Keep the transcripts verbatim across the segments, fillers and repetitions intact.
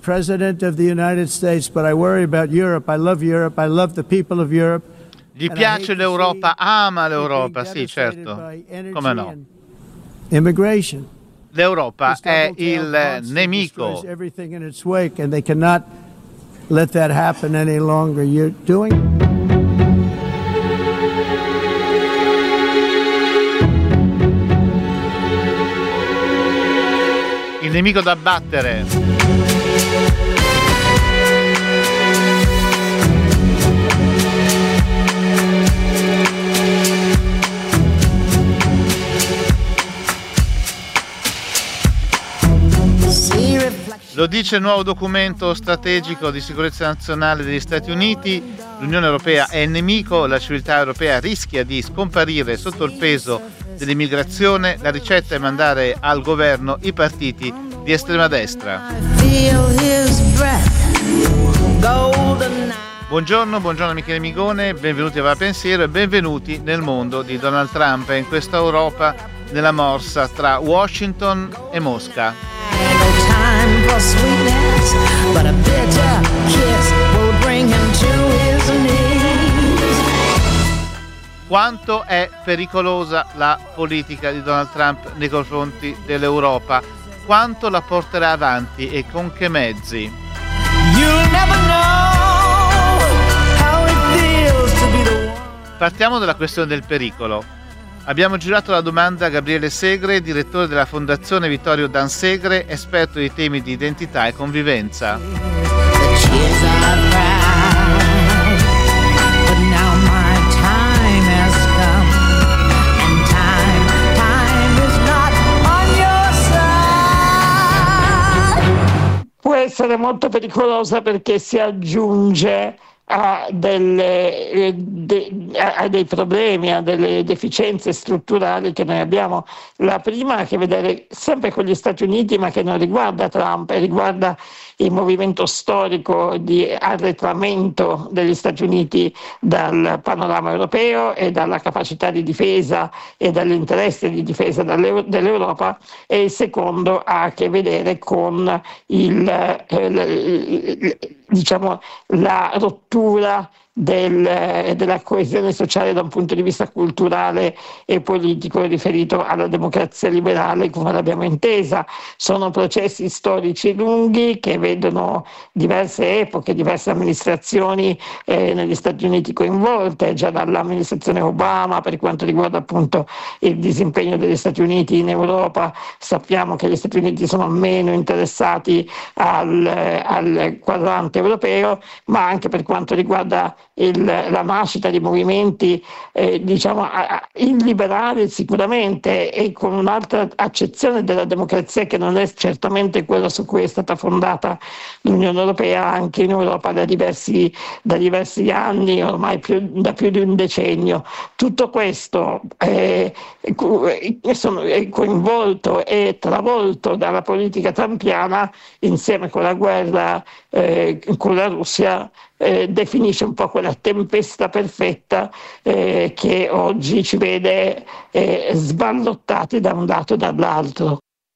President of the United States, but I worry about Europe. I love Europe. I love the people of Europe. Gli piace l'Europa, ama l'Europa, sì, certo. Come no? Immigration. L'Europa è il nemico. Everything in its wake, and they cannot let that happen any longer. You're doing il nemico da battere. Lo dice il nuovo documento strategico di sicurezza nazionale degli Stati Uniti. L'Unione Europea è il nemico, la civiltà europea rischia di scomparire sotto il peso dell'immigrazione. La ricetta è mandare al governo i partiti di estrema destra. Buongiorno, buongiorno Michele Migone, benvenuti a Va Pensiero e benvenuti nel mondo di Donald Trump e in questa Europa nella morsa tra Washington e Mosca. Quanto è pericolosa la politica di Donald Trump nei confronti dell'Europa? Quanto la porterà avanti e con che mezzi? Partiamo dalla questione del pericolo. Abbiamo girato la domanda a Gabriele Segre, direttore della Fondazione Vittorio Dan Segre, esperto di temi di identità e convivenza. Può essere molto pericolosa perché si aggiunge a, delle, de, a dei problemi, a delle deficienze strutturali che noi abbiamo. La prima ha a che vedere sempre con gli Stati Uniti, ma che non riguarda Trump, riguarda il movimento storico di arretramento degli Stati Uniti dal panorama europeo e dalla capacità di difesa e dall'interesse di difesa dell'Europa, e il secondo ha a che vedere con il, eh, diciamo, la rottura Del, della coesione sociale da un punto di vista culturale e politico riferito alla democrazia liberale come l'abbiamo intesa. Sono processi storici lunghi che vedono diverse epoche, diverse amministrazioni eh, negli Stati Uniti coinvolte, già dall'amministrazione Obama per quanto riguarda appunto il disimpegno degli Stati Uniti in Europa. Sappiamo che gli Stati Uniti sono meno interessati al, al quadrante europeo, ma anche per quanto riguarda Il, la nascita di movimenti eh, diciamo illiberali sicuramente, e con un'altra accezione della democrazia che non è certamente quella su cui è stata fondata l'Unione Europea anche in Europa da diversi, da diversi anni, ormai più, da più di un decennio. Tutto questo è, è coinvolto e travolto dalla politica trumpiana insieme con la guerra eh, con la Russia. Eh, definisce un po' quella tempesta perfetta eh, che oggi ci vede eh, sballottati da un lato e dall'altro.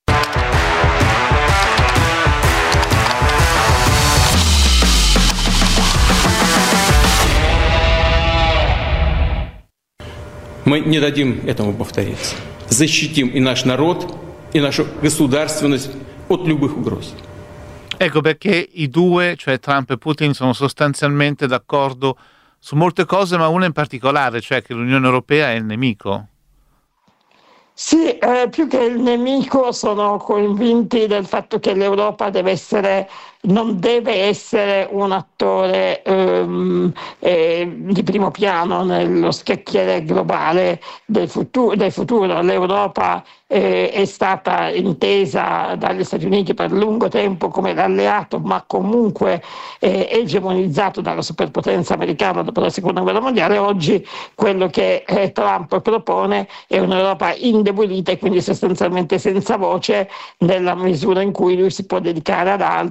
Мы не дадим этому повториться. Защитим и наш народ, и нашу государственность от любых угроз. Ecco perché i due, cioè Trump e Putin, sono sostanzialmente d'accordo su molte cose, ma una in particolare, cioè che l'Unione Europea è il nemico. Sì, eh, più che il nemico sono convinti del fatto che l'Europa deve essere, non deve essere un attore ehm, eh, di primo piano nello scacchiere globale del futuro. Del futuro. L'Europa eh, è stata intesa dagli Stati Uniti per lungo tempo come l'alleato, ma comunque eh, egemonizzato dalla superpotenza americana dopo la Seconda Guerra Mondiale. Oggi quello che eh, Trump propone è un'Europa indebolita e quindi sostanzialmente senza voce, nella misura in cui lui si può dedicare ad altro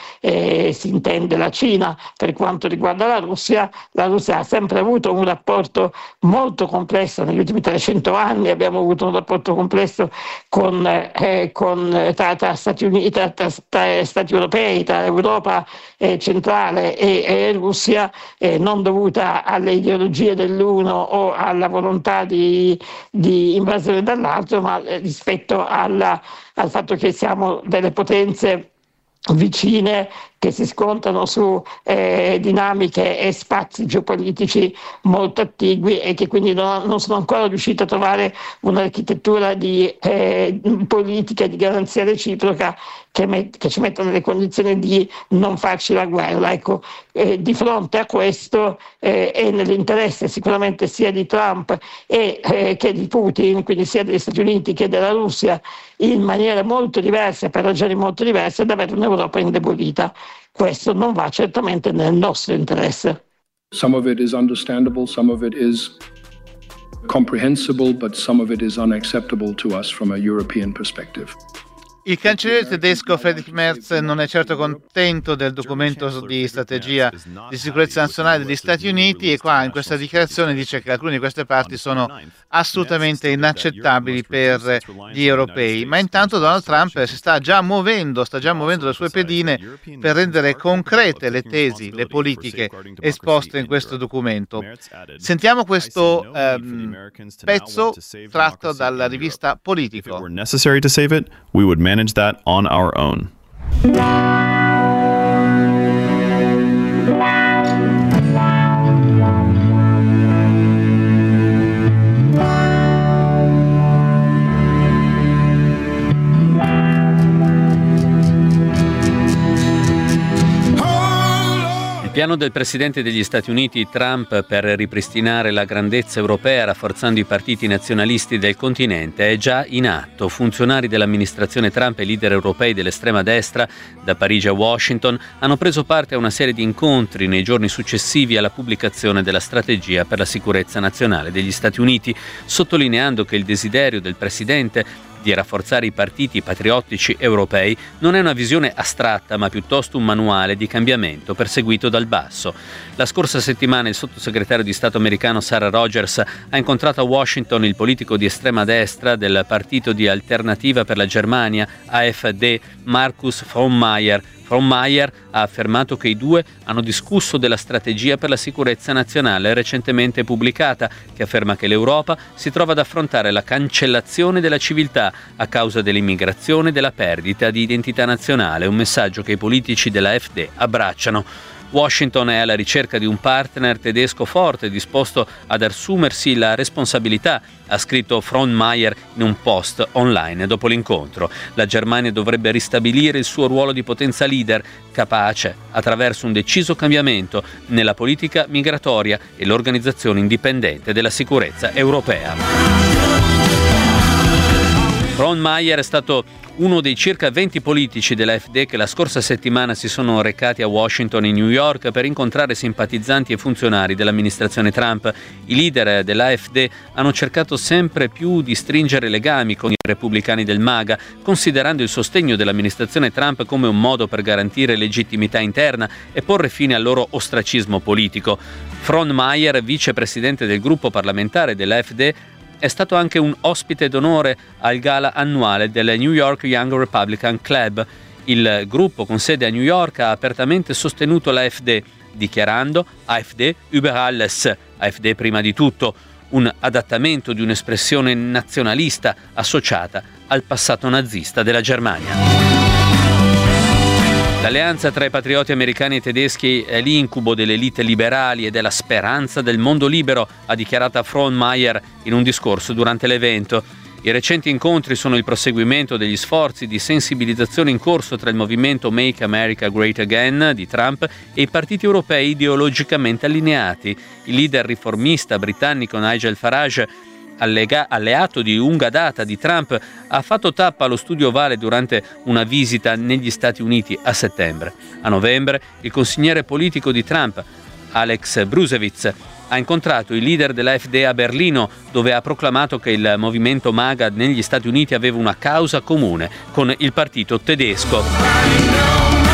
eh, si intende la Cina. Per quanto riguarda la Russia, la Russia ha sempre avuto un rapporto molto complesso, negli ultimi trecento anni abbiamo avuto un rapporto complesso con, eh, con, tra, tra, Stati Uniti, tra, tra, tra Stati europei, tra Europa eh, centrale e, e Russia, eh, non dovuta alle ideologie dell'uno o alla volontà di, di invasione dall'altro, ma rispetto alla, al fatto che siamo delle potenze vicine che si scontrano su eh, dinamiche e spazi geopolitici molto attigui e che quindi non, non sono ancora riusciti a trovare un'architettura di eh, politica di garanzia reciproca che, met- che ci metta nelle condizioni di non farci la guerra. Ecco, eh, di fronte a questo eh, è nell'interesse sicuramente sia di Trump e, eh, che di Putin, quindi sia degli Stati Uniti che della Russia, in maniera molto diversa, per ragioni molto diverse, ad avere un'Europa indebolita. Questo non va certamente nel nostro interesse. Some of it is understandable, some of it is comprehensible, but some of it is unacceptable to us from a European perspective. Il cancelliere tedesco Friedrich Merz non è certo contento del documento di strategia di sicurezza nazionale degli Stati Uniti e qua in questa dichiarazione dice che alcune di queste parti sono assolutamente inaccettabili per gli europei. Ma intanto Donald Trump si sta già muovendo, sta già muovendo le sue pedine per rendere concrete le tesi, le politiche esposte in questo documento. Sentiamo questo ehm, pezzo tratto dalla rivista Politico. Manage that on our own. Il piano del presidente degli Stati Uniti Trump per ripristinare la grandezza europea rafforzando i partiti nazionalisti del continente è già in atto. Funzionari dell'amministrazione Trump e leader europei dell'estrema destra, da Parigi a Washington, hanno preso parte a una serie di incontri nei giorni successivi alla pubblicazione della strategia per la sicurezza nazionale degli Stati Uniti, sottolineando che il desiderio del presidente di rafforzare i partiti patriottici europei non è una visione astratta, ma piuttosto un manuale di cambiamento perseguito dal basso. La scorsa settimana il sottosegretario di Stato americano Sarah Rogers ha incontrato a Washington il politico di estrema destra del partito di Alternativa per la Germania, A F D, Markus Frohnmayer. Frohnmayer ha affermato che i due hanno discusso della strategia per la sicurezza nazionale recentemente pubblicata, che afferma che l'Europa si trova ad affrontare la cancellazione della civiltà a causa dell'immigrazione e della perdita di identità nazionale, un messaggio che i politici della F D abbracciano. Washington è alla ricerca di un partner tedesco forte, disposto ad assumersi la responsabilità, ha scritto Frohnmayer in un post online dopo l'incontro. La Germania dovrebbe ristabilire il suo ruolo di potenza leader, capace, attraverso un deciso cambiamento nella politica migratoria e l'organizzazione indipendente della sicurezza europea. Frohnmayer è stato uno dei circa venti politici della F D che la scorsa settimana si sono recati a Washington e New York per incontrare simpatizzanti e funzionari dell'amministrazione Trump. I leader dell'A F D hanno cercato sempre più di stringere legami con i repubblicani del MAGA, considerando il sostegno dell'amministrazione Trump come un modo per garantire legittimità interna e porre fine al loro ostracismo politico. Frohnmayer, vicepresidente del gruppo parlamentare della F D, è stato anche un ospite d'onore al gala annuale del New York Young Republican Club. Il gruppo con sede a New York ha apertamente sostenuto la F D, dichiarando A F D über alles, A F D prima di tutto, un adattamento di un'espressione nazionalista associata al passato nazista della Germania. L'alleanza tra i patrioti americani e tedeschi è l'incubo delle elite liberali ed è la speranza del mondo libero, ha dichiarato Frohnmayer in un discorso durante l'evento. I recenti incontri sono il proseguimento degli sforzi di sensibilizzazione in corso tra il movimento Make America Great Again di Trump e i partiti europei ideologicamente allineati. Il leader riformista britannico Nigel Farage, Allega, alleato di lunga data di Trump, ha fatto tappa allo Studio Ovale durante una visita negli Stati Uniti a settembre. A novembre, il consigliere politico di Trump, Alex Brusewitz, ha incontrato i leader della F D a Berlino, dove ha proclamato che il movimento MAGA negli Stati Uniti aveva una causa comune con il partito tedesco.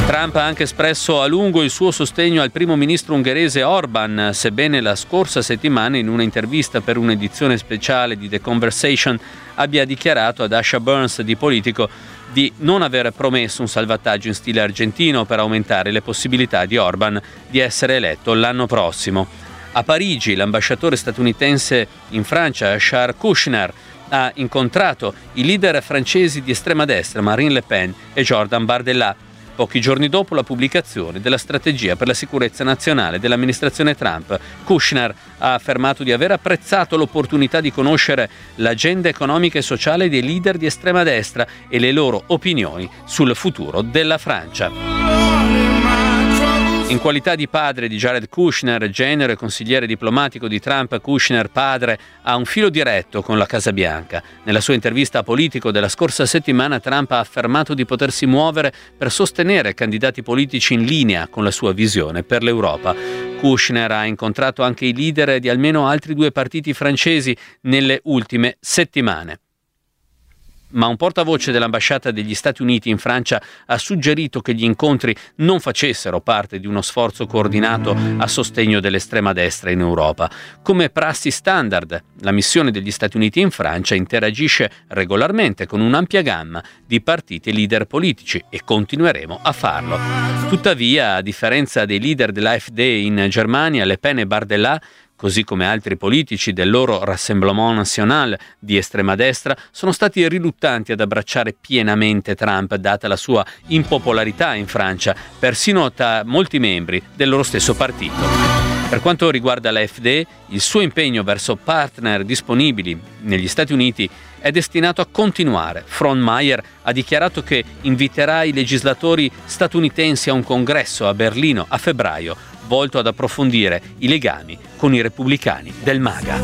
Trump ha anche espresso a lungo il suo sostegno al primo ministro ungherese Orban, sebbene la scorsa settimana in un'intervista per un'edizione speciale di The Conversation abbia dichiarato ad Asha Burns di Politico di non aver promesso un salvataggio in stile argentino per aumentare le possibilità di Orban di essere eletto l'anno prossimo. A Parigi l'ambasciatore statunitense in Francia, Charles Kushner, ha incontrato i leader francesi di estrema destra Marine Le Pen e Jordan Bardella, pochi giorni dopo la pubblicazione della strategia per la sicurezza nazionale dell'amministrazione Trump. Kushner ha affermato di aver apprezzato l'opportunità di conoscere l'agenda economica e sociale dei leader di estrema destra e le loro opinioni sul futuro della Francia. In qualità di padre di Jared Kushner, genero e consigliere diplomatico di Trump, Kushner padre ha un filo diretto con la Casa Bianca. Nella sua intervista a Politico della scorsa settimana, Trump ha affermato di potersi muovere per sostenere candidati politici in linea con la sua visione per l'Europa. Kushner ha incontrato anche i leader di almeno altri due partiti francesi nelle ultime settimane. Ma un portavoce dell'ambasciata degli Stati Uniti in Francia ha suggerito che gli incontri non facessero parte di uno sforzo coordinato a sostegno dell'estrema destra in Europa. Come prassi standard, la missione degli Stati Uniti in Francia interagisce regolarmente con un'ampia gamma di partiti e leader politici e continueremo a farlo. Tuttavia, a differenza dei leader dell'A F D in Germania, Le Pen e Bardella, così come altri politici del loro Rassemblement National di estrema destra, sono stati riluttanti ad abbracciare pienamente Trump, data la sua impopolarità in Francia, persino tra molti membri del loro stesso partito. Per quanto riguarda l'A F D, il suo impegno verso partner disponibili negli Stati Uniti è destinato a continuare. Frohnmayer ha dichiarato che inviterà i legislatori statunitensi a un congresso a Berlino a febbraio, volto ad approfondire i legami con i repubblicani del MAGA.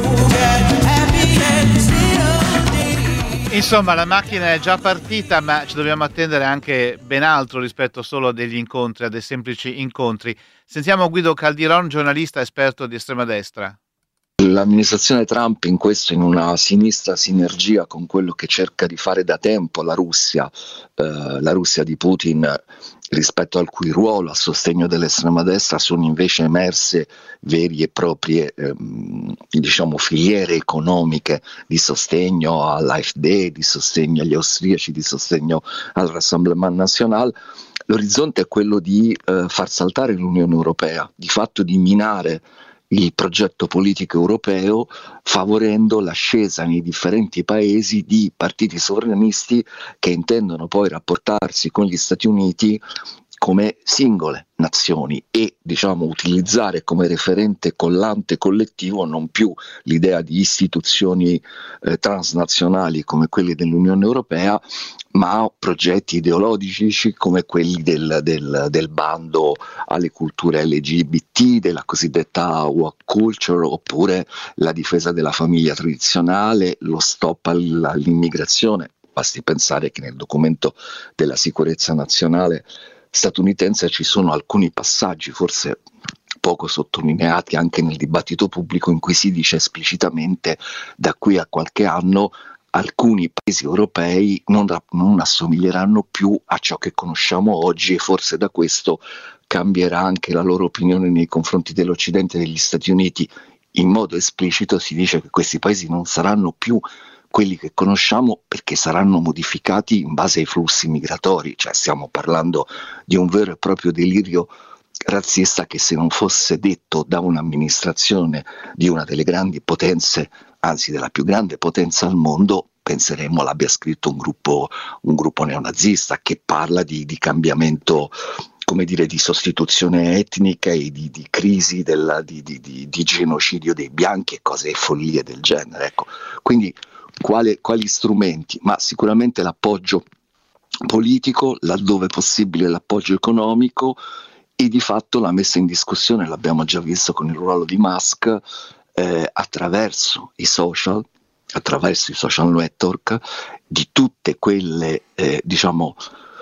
Insomma, la macchina è già partita, ma ci dobbiamo attendere anche ben altro rispetto solo a degli incontri, a dei semplici incontri. Sentiamo Guido Caldiron, giornalista esperto di estrema destra. L'amministrazione Trump in questo, in una sinistra sinergia con quello che cerca di fare da tempo la Russia, eh, la Russia di Putin, rispetto al cui ruolo a sostegno dell'estrema destra sono invece emerse vere e proprie ehm, diciamo filiere economiche di sostegno all'A F D, di sostegno agli austriaci, di sostegno al Rassemblement National. L'orizzonte è quello di eh, far saltare l'Unione Europea, di fatto di minare il progetto politico europeo, favorendo l'ascesa nei differenti paesi di partiti sovranisti che intendono poi rapportarsi con gli Stati Uniti come singole nazioni e, diciamo, utilizzare come referente collante collettivo non più l'idea di istituzioni eh, transnazionali come quelle dell'Unione Europea, ma progetti ideologici come quelli del, del, del bando alle culture L G B T, della cosiddetta woke culture, oppure la difesa della famiglia tradizionale, lo stop all'immigrazione. Basti pensare che nel documento della sicurezza nazionale statunitense ci sono alcuni passaggi, forse poco sottolineati anche nel dibattito pubblico, in cui si dice esplicitamente: da qui a qualche anno alcuni paesi europei non, non assomiglieranno più a ciò che conosciamo oggi, e forse da questo cambierà anche la loro opinione nei confronti dell'Occidente e degli Stati Uniti. In modo esplicito si dice che questi paesi non saranno più quelli che conosciamo, perché saranno modificati in base ai flussi migratori. Cioè stiamo parlando di un vero e proprio delirio razzista che, se non fosse detto da un'amministrazione di una delle grandi potenze, anzi della più grande potenza al mondo, penseremmo l'abbia scritto un gruppo, un gruppo neonazista che parla di, di cambiamento, come dire, di sostituzione etnica e di, di crisi, della, di, di, di, di genocidio dei bianchi e cose e follie del genere. Ecco. Quindi Quali, quali strumenti? Ma sicuramente l'appoggio politico, laddove possibile l'appoggio economico, e di fatto la messa in discussione, l'abbiamo già visto con il ruolo di Musk, eh, attraverso i social, attraverso i social network, di tutte quelle eh, diciamo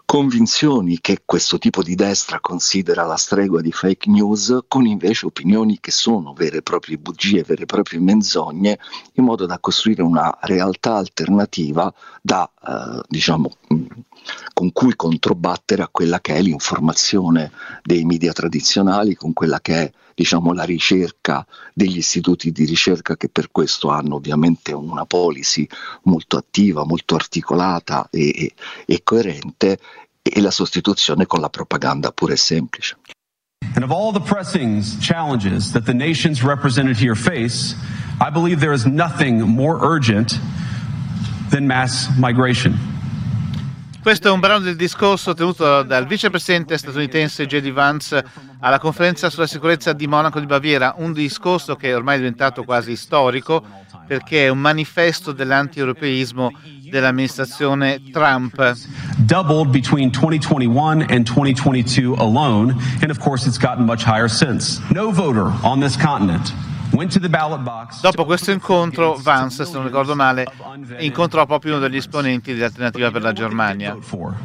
convinzioni che questo tipo di destra considera la stregua di fake news, con invece opinioni che sono vere e proprie bugie, vere e proprie menzogne, in modo da costruire una realtà alternativa da, eh, diciamo, con cui controbattere a quella che è l'informazione dei media tradizionali, con quella che è, diciamo, la ricerca degli istituti di ricerca, che per questo hanno ovviamente una policy molto attiva, molto articolata e, e, e coerente, e la sostituzione con la propaganda pura e semplice. And of all the pressing challenges that the nations represented here face, I believe there is nothing more urgent than mass migration. Questo è un brano del discorso tenuto dal vicepresidente statunitense J D Vance alla conferenza sulla sicurezza di Monaco di Baviera, un discorso che ormai è diventato quasi storico perché è un manifesto dell'anti-europeismo dell'amministrazione Trump. Doubled between twenty twenty-one and twenty twenty-two alone, and of course it's gotten much higher since. No voter on this continent went to the ballot box. Dopo questo incontro, Vance, se non ricordo male, incontrò proprio uno degli esponenti dell'Alternativa per la Germania.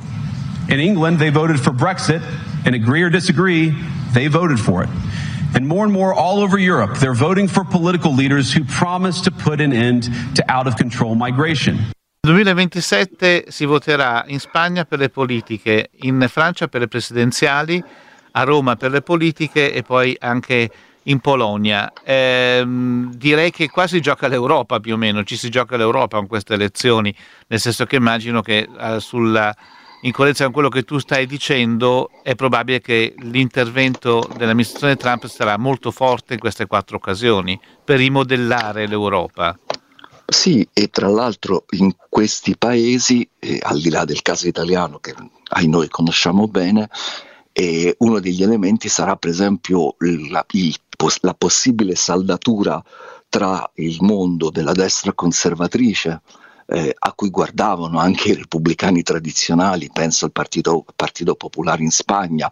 In England they voted for Brexit, and agree or disagree, they voted for it. And more and more all over Europe, they're voting for political leaders who promise to put an end to out-of-control migration. Nel duemilaventisette si voterà in Spagna per le politiche, in Francia per le presidenziali, a Roma per le politiche e poi anche in Polonia. Ehm, direi che qua si gioca l'Europa, più o meno, ci si gioca l'Europa con queste elezioni, nel senso che immagino che eh, sulla in coerenza con quello che tu stai dicendo è probabile che l'intervento dell'amministrazione Trump sarà molto forte in queste quattro occasioni per rimodellare l'Europa. Sì, e tra l'altro in questi paesi, eh, al di là del caso italiano che ai noi conosciamo bene, eh, uno degli elementi sarà per esempio la, il, la possibile saldatura tra il mondo della destra conservatrice, eh, a cui guardavano anche i repubblicani tradizionali, penso al Partito, Partito Popolare in Spagna,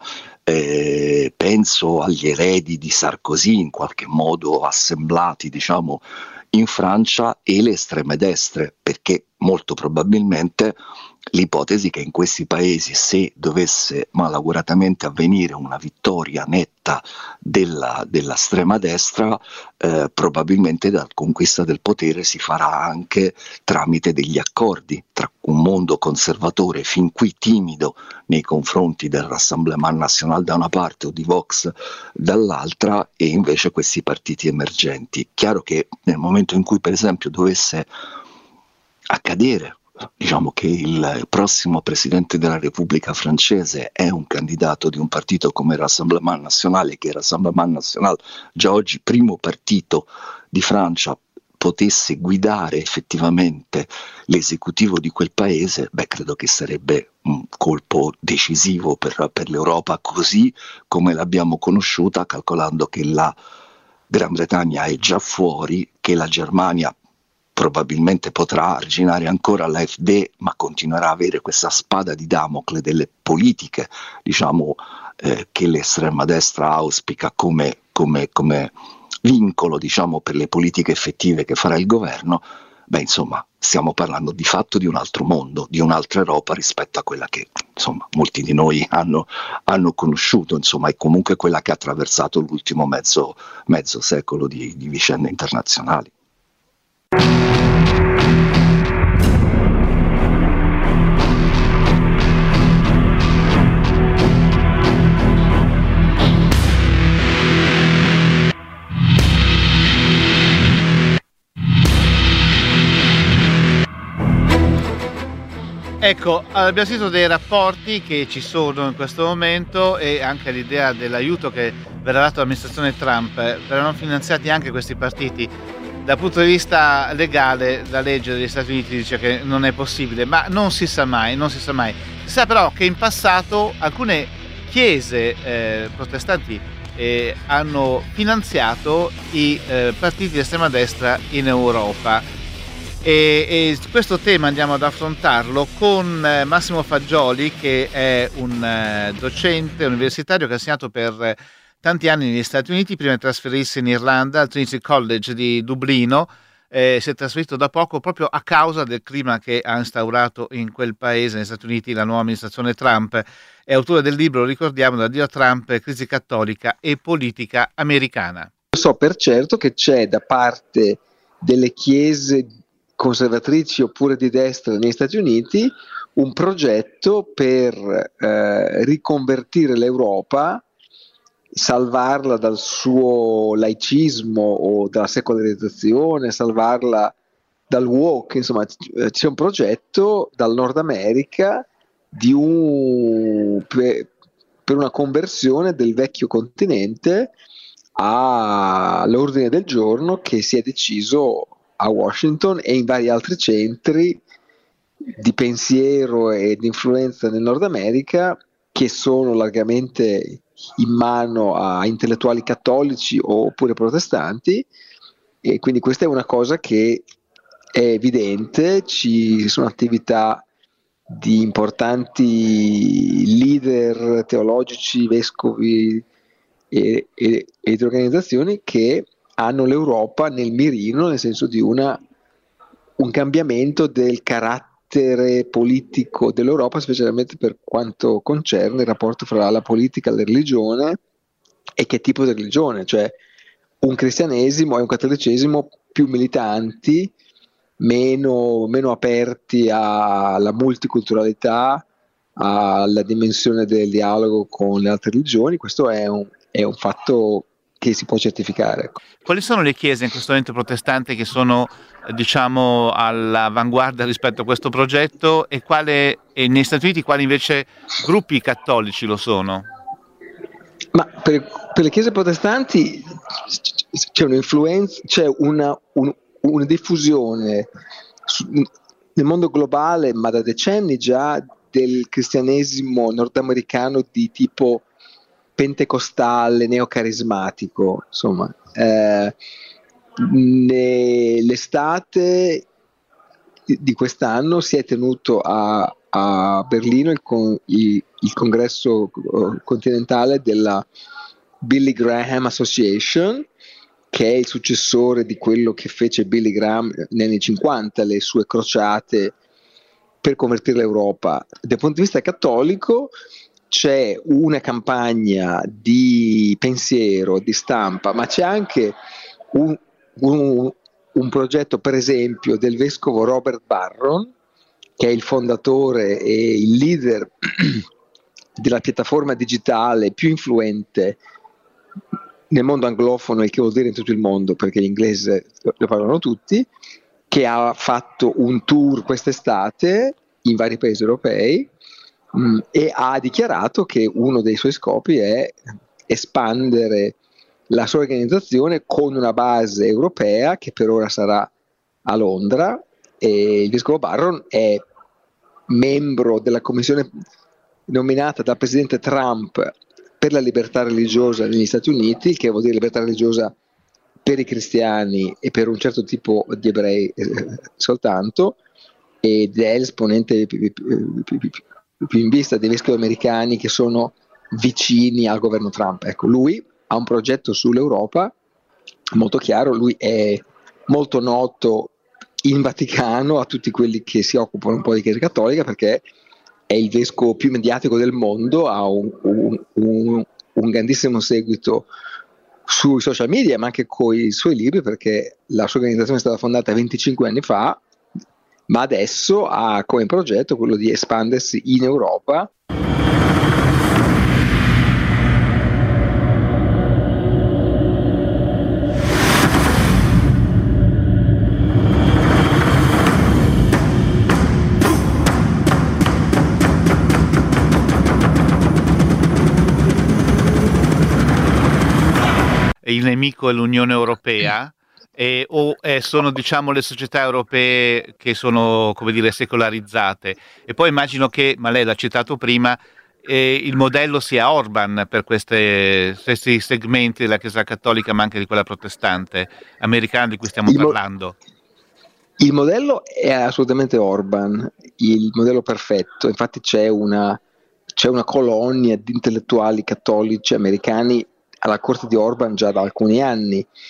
eh, penso agli eredi di Sarkozy in qualche modo assemblati, diciamo, in Francia, e le estreme destre, perché molto probabilmente l'ipotesi che in questi paesi, se dovesse malauguratamente avvenire una vittoria netta della, della estrema destra, eh, probabilmente la conquista del potere si farà anche tramite degli accordi tra un mondo conservatore fin qui timido nei confronti del Rassemblement National da una parte o di Vox dall'altra, e invece questi partiti emergenti. Chiaro che nel momento in cui per esempio dovesse accadere, diciamo che il prossimo presidente della Repubblica francese è un candidato di un partito come il Rassemblement National, che il Rassemblement National, già oggi primo partito di Francia, potesse guidare effettivamente l'esecutivo di quel paese, beh, credo che sarebbe un colpo decisivo per, per l'Europa così come l'abbiamo conosciuta, calcolando che la Gran Bretagna è già fuori, che la Germania probabilmente potrà arginare ancora l'A F D, ma continuerà a avere questa spada di Damocle delle politiche, diciamo, eh, che l'estrema destra auspica come, come, come vincolo, diciamo, per le politiche effettive che farà il governo. Beh, insomma, stiamo parlando di fatto di un altro mondo, di un'altra Europa rispetto a quella che, insomma, molti di noi hanno, hanno conosciuto, insomma, e comunque quella che ha attraversato l'ultimo mezzo, mezzo secolo di, di vicende internazionali. Ecco, abbiamo sentito dei rapporti che ci sono in questo momento e anche l'idea dell'aiuto che verrà dato all'amministrazione Trump. Verranno finanziati anche questi partiti. Dal punto di vista legale, la legge degli Stati Uniti dice che non è possibile, ma non si sa mai, non si sa mai. Si sa però che in passato alcune chiese eh, protestanti eh, hanno finanziato i eh, partiti di estrema destra in Europa. E, e questo tema andiamo ad affrontarlo con eh, Massimo Fagioli, che è un eh, docente universitario che ha insegnato per eh, tanti anni negli Stati Uniti, prima di trasferirsi in Irlanda al Trinity College di Dublino, eh, si è trasferito da poco proprio a causa del clima che ha instaurato in quel paese, negli Stati Uniti, la nuova amministrazione Trump. È autore del libro, ricordiamo, L'addio a Trump, crisi cattolica e politica americana. So per certo che c'è da parte delle chiese conservatrici oppure di destra negli Stati Uniti un progetto per eh, riconvertire l'Europa, salvarla dal suo laicismo o dalla secolarizzazione, salvarla dal woke, insomma c'è un progetto dal Nord America di un, per, per una conversione del vecchio continente all'ordine del giorno che si è deciso a Washington e in vari altri centri di pensiero e di influenza nel Nord America, che sono largamente in mano a intellettuali cattolici oppure protestanti, e quindi questa è una cosa che è evidente. Ci sono attività di importanti leader teologici, vescovi e, e, e di organizzazioni che hanno l'Europa nel mirino, nel senso di una, un cambiamento del carattere politico dell'Europa, specialmente per quanto concerne il rapporto fra la politica e la religione e che tipo di religione, cioè un cristianesimo e un cattolicesimo più militanti, meno, meno aperti alla multiculturalità, alla dimensione del dialogo con le altre religioni. Questo è un, è un fatto che si può certificare. Quali sono le chiese in questo momento protestanti che sono, diciamo, all'avanguardia rispetto a questo progetto, e, quale, e negli Stati Uniti quali invece gruppi cattolici lo sono? Ma per, per le chiese protestanti c'è un'influenza, c'è una, un, una diffusione su, nel mondo globale, ma da decenni già, del cristianesimo nordamericano di tipo pentecostale, neocarismatico, insomma. Eh, l'estate di quest'anno si è tenuto a, a Berlino il, con, il, il congresso continentale della Billy Graham Association, che è il successore di quello che fece Billy Graham negli anni cinquanta, le sue crociate per convertire l'Europa. Dal punto di vista cattolico c'è una campagna di pensiero, di stampa, ma c'è anche un, un, un progetto, per esempio, del vescovo Robert Barron, che è il fondatore e il leader della piattaforma digitale più influente nel mondo anglofono, il che vuol dire in tutto il mondo, perché l'inglese lo parlano tutti, che ha fatto un tour quest'estate in vari paesi europei, mh, e ha dichiarato che uno dei suoi scopi è espandere la sua organizzazione con una base europea che per ora sarà a Londra, e il vescovo Barron è membro della commissione nominata dal presidente Trump per la libertà religiosa negli Stati Uniti, che vuol dire libertà religiosa per i cristiani e per un certo tipo di ebrei eh, soltanto, ed è l'esponente più, più, più, più in vista dei vescovi americani che sono vicini al governo Trump. Ecco, lui ha un progetto sull'Europa molto chiaro. Lui è molto noto in Vaticano a tutti quelli che si occupano un po' di Chiesa Cattolica, perché è il vescovo più mediatico del mondo, ha un, un, un, un grandissimo seguito sui social media, ma anche con i suoi libri, perché la sua organizzazione è stata fondata venticinque anni fa, ma adesso ha come progetto quello di espandersi in Europa. Il nemico è l'Unione Europea, e, o eh, sono, diciamo, le società europee che sono, come dire, secolarizzate? E poi immagino che, ma lei l'ha citato prima, eh, il modello sia Orban per queste, questi segmenti della Chiesa Cattolica, ma anche di quella protestante americana di cui stiamo il mo- parlando. Il modello è assolutamente Orban, il modello perfetto. Infatti c'è una, c'è una colonia di intellettuali cattolici americani alla corte di Orban già da alcuni anni,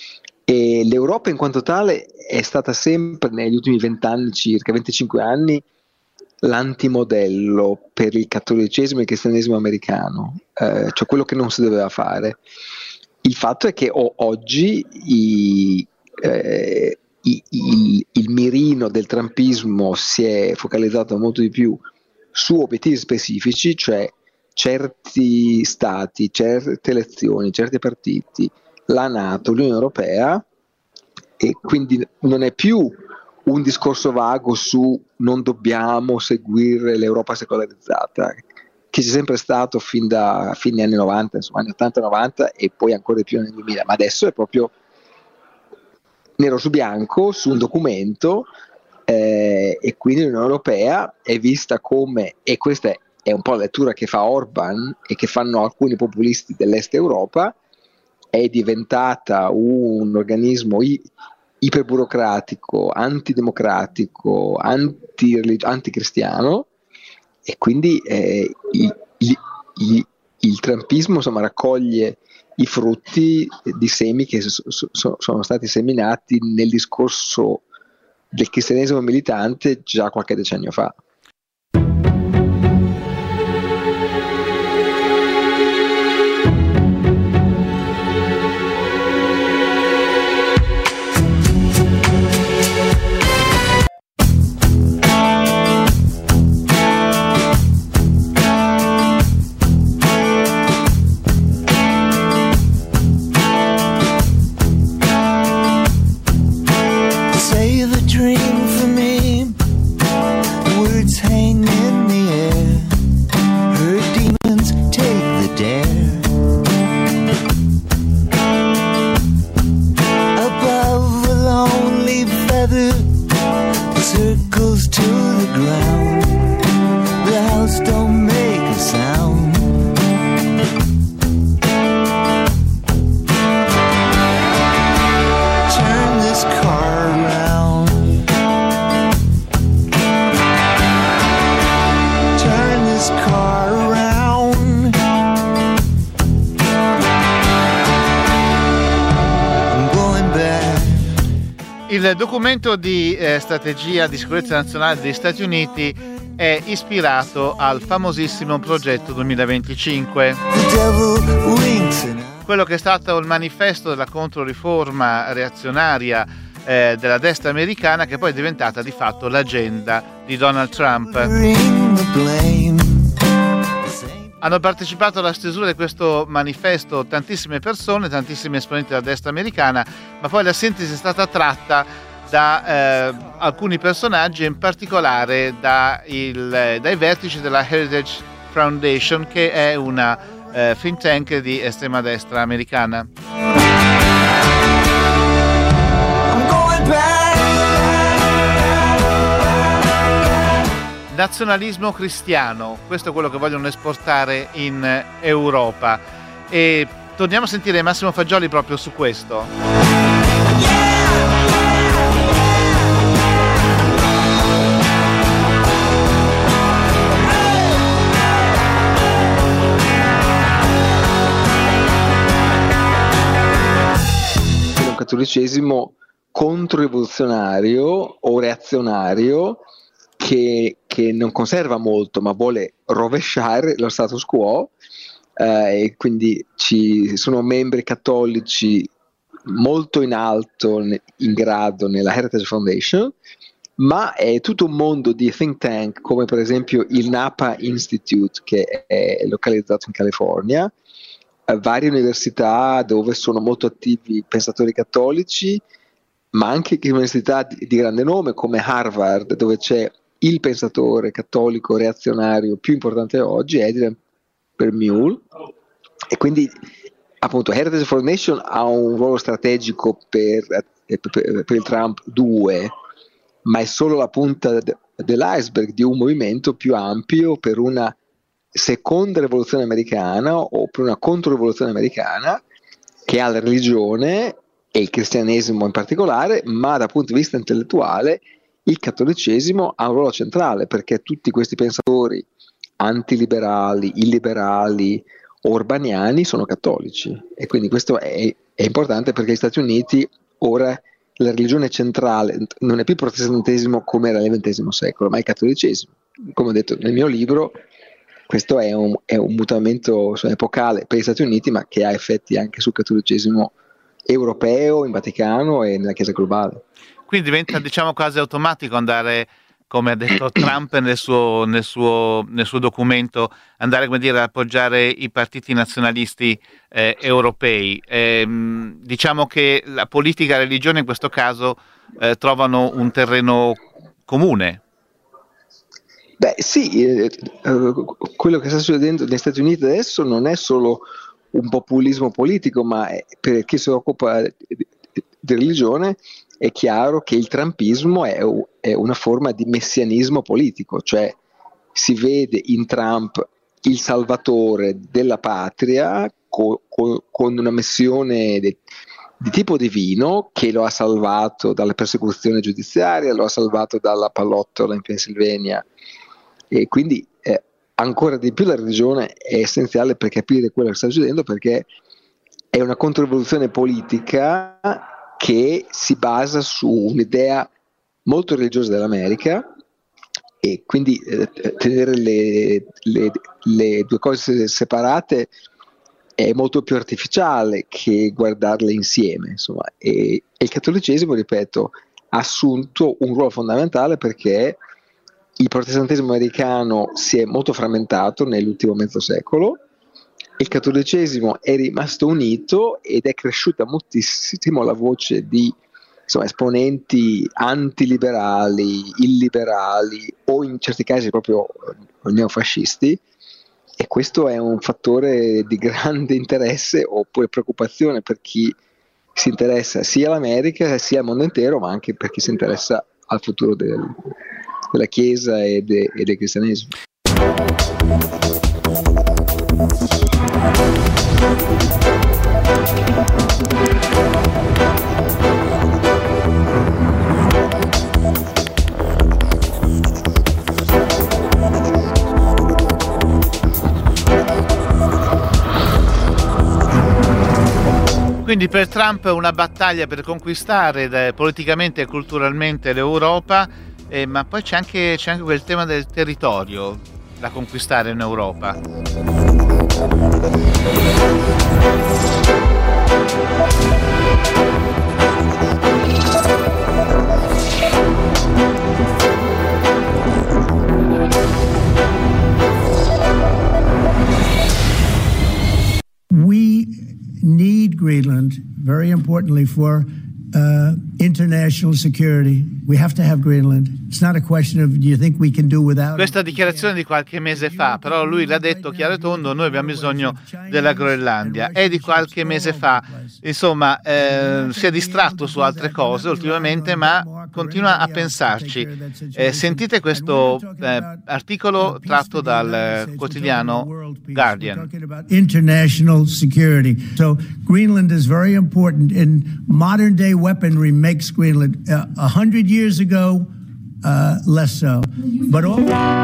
E l'Europa in quanto tale è stata sempre negli ultimi vent'anni, circa venticinque anni, l'antimodello per il cattolicesimo e il cristianesimo americano, eh, cioè quello che non si doveva fare. Il fatto è che o- oggi i, eh, i, il, il mirino del trumpismo si è focalizzato molto di più su obiettivi specifici, cioè certi stati, certe elezioni, certi partiti, la NATO, l'Unione Europea, e quindi non è più un discorso vago su non dobbiamo seguire l'Europa secolarizzata, che c'è sempre stato fin da fine anni novanta, insomma anni ottanta novanta e poi ancora di più nel duemila, ma adesso è proprio nero su bianco su un documento, eh, e quindi l'Unione Europea è vista come, e questa è, è un po' la lettura che fa Orban e che fanno alcuni populisti dell'est Europa, è diventata un organismo i- iperburocratico, antidemocratico, anti- anticristiano, e quindi eh, il, il, il, il trumpismo insomma raccoglie i frutti di semi che so, so, sono stati seminati nel discorso del cristianesimo militante già qualche decennio fa. Save a dream for me. Words hang in the air. Her demons take the dare. Above a lonely feather circles to the ground. The house don't make a sound. Turn this car around. Turn this car around. I'm going back. Il documento di eh, strategia di sicurezza nazionale degli Stati Uniti è ispirato al famosissimo progetto duemilaventicinque, The devil winks an eye. quello che è stato il manifesto della controriforma reazionaria eh, della destra americana, che poi è diventata di fatto l'agenda di Donald Trump. Bring the blame. Hanno partecipato alla stesura di questo manifesto tantissime persone, tantissimi esponenti della destra americana, ma poi la sintesi è stata tratta da eh, alcuni personaggi, in particolare da il, dai vertici della Heritage Foundation, che è una eh, think tank di estrema destra americana. I'm going back. Nazionalismo cristiano, questo è quello che vogliono esportare in Europa, e torniamo a sentire Massimo Fagioli proprio su questo. Un cattolicesimo controrivoluzionario o reazionario che, che non conserva molto ma vuole rovesciare lo status quo, eh, e quindi ci sono membri cattolici molto in alto ne- in grado nella Heritage Foundation, ma è tutto un mondo di think tank come per esempio il Napa Institute, che è localizzato in California, eh, varie università dove sono molto attivi pensatori cattolici, ma anche università di, di grande nome come Harvard, dove c'è il pensatore cattolico reazionario più importante oggi, Adrian Permule, e quindi appunto Heritage Foundation ha un ruolo strategico per, per, per il Trump due, ma è solo la punta de, dell'iceberg di un movimento più ampio per una seconda rivoluzione americana o per una controrivoluzione americana che ha la religione e il cristianesimo in particolare, ma dal punto di vista intellettuale il cattolicesimo ha un ruolo centrale, perché tutti questi pensatori antiliberali, illiberali, orbaniani sono cattolici, e quindi questo è, è importante perché gli Stati Uniti ora la religione centrale non è più il protestantesimo come era nel ventesimo secolo, ma è il cattolicesimo. Come ho detto nel mio libro, questo è un, è un mutamento insomma, epocale per gli Stati Uniti, ma che ha effetti anche sul cattolicesimo europeo, in Vaticano e nella Chiesa globale. Quindi diventa, diciamo, quasi automatico andare, come ha detto Trump nel suo, nel suo, nel suo documento, andare, come dire, ad appoggiare i partiti nazionalisti eh, europei. Eh, diciamo che la politica e la religione in questo caso eh, trovano un terreno comune. Beh sì, eh, eh, quello che sta succedendo negli Stati Uniti adesso non è solo un populismo politico, ma è, per chi si occupa di, di religione è chiaro che il trumpismo è, è una forma di messianismo politico, cioè si vede in Trump il salvatore della patria co, co, con una missione de, di tipo divino che lo ha salvato dalla persecuzione giudiziaria, lo ha salvato dalla pallottola in Pennsylvania, e quindi eh, ancora di più la religione è essenziale per capire quello che sta succedendo, perché è una controevoluzione politica che si basa su un'idea molto religiosa dell'America, e quindi eh, tenere le, le, le due cose separate è molto più artificiale che guardarle insieme, insomma. E, e il cattolicesimo, ripeto, ha assunto un ruolo fondamentale perché il protestantesimo americano si è molto frammentato nell'ultimo mezzo secolo, il cattolicesimo è rimasto unito ed è cresciuta moltissimo la voce di insomma, esponenti antiliberali, illiberali o in certi casi proprio neofascisti, e questo è un fattore di grande interesse oppure preoccupazione per chi si interessa sia all'America sia al mondo intero, ma anche per chi si interessa al futuro del, della Chiesa e, de, e del cristianesimo. Quindi per Trump è una battaglia per conquistare eh, politicamente e culturalmente l'Europa, eh, ma poi c'è anche, c'è anche quel tema del territorio da conquistare in Europa. We need Greenland, very importantly, for uh, international security. We have to have Greenland. It's not a question of do you think we can do without it? Questa dichiarazione di qualche mese fa, però lui l'ha detto chiaro e tondo, noi abbiamo bisogno della Groenlandia. È di qualche mese fa, insomma, eh, si è distratto su altre cose ultimamente, ma continua a pensarci. Eh, sentite questo eh, articolo tratto dal eh, quotidiano Guardian. International security. So Greenland is very important, and modern day weaponry makes Greenland uh, a hundred years ago uh, less so. But all